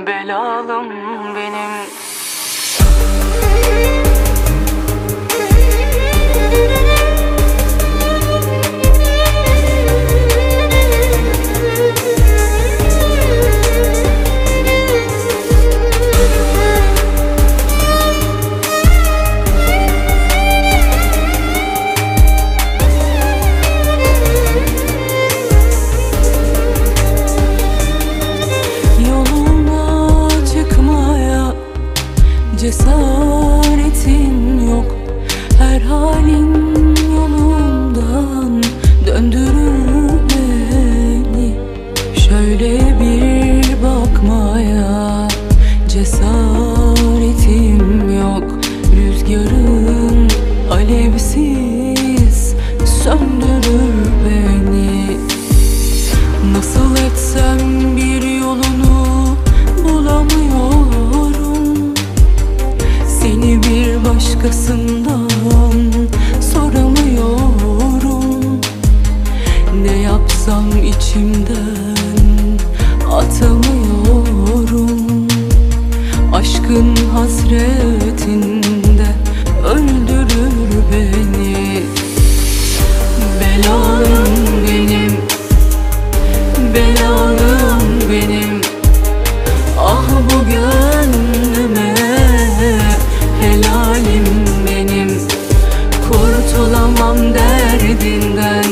belalım benim. Cesaretin yok, her halin yolundan döndürür beni. Şöyle bir bakmaya cesaretim yok. Rüzgarın alevsiz söndürür beni. Nasıl etsem bir yolunu bulamıyorum. Seni bir başkasından soramıyorum. Ne yapsam içimden atamıyorum. Aşkın hasretinde öldürür beni. Belalım benim, belalım benim. Ah bu gönlüme helalim benim. Kurtulamam derdinden,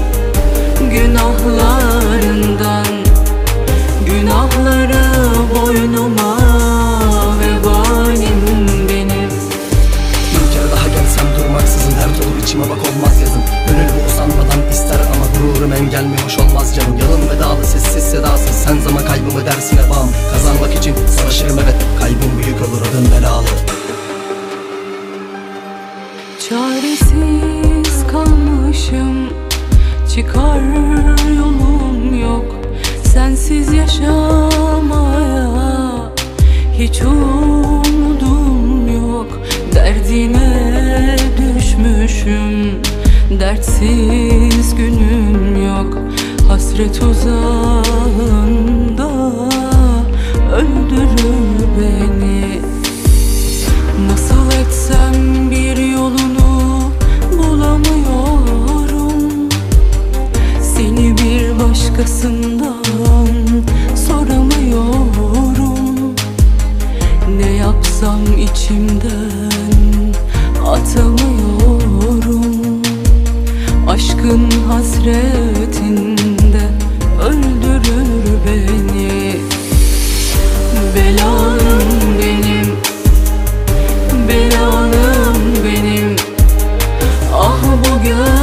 günahlarından. Günahları boynuma vebalim benim. Bir kere daha gelsem durmaksızın dert olur içime bak olmaz yazım. Gönül bu usanmadan ister ama gururum engel mi hoş olmaz canım. Yalın vedalı sessiz sedasız sen zaman kaybımı dersine bağım. Kazanmak için savaşırım evet, kaybım büyük olur adın belalı. Çaresiz kalmışım, çıkar yolum yok. Sensiz yaşamaya hiç umudum yok. Derdine düşmüşüm, dertsiz günüm yok. Hasret uzağında öldürür beni. Nasıl etsem bir yolunu bulamıyorum. Seni bir başkasından soramıyorum. Ne yapsam içimden atamıyorum. Aşkın hasretinde öldürür beni. Belalım benim, belalım benim. Ah bu gönlüm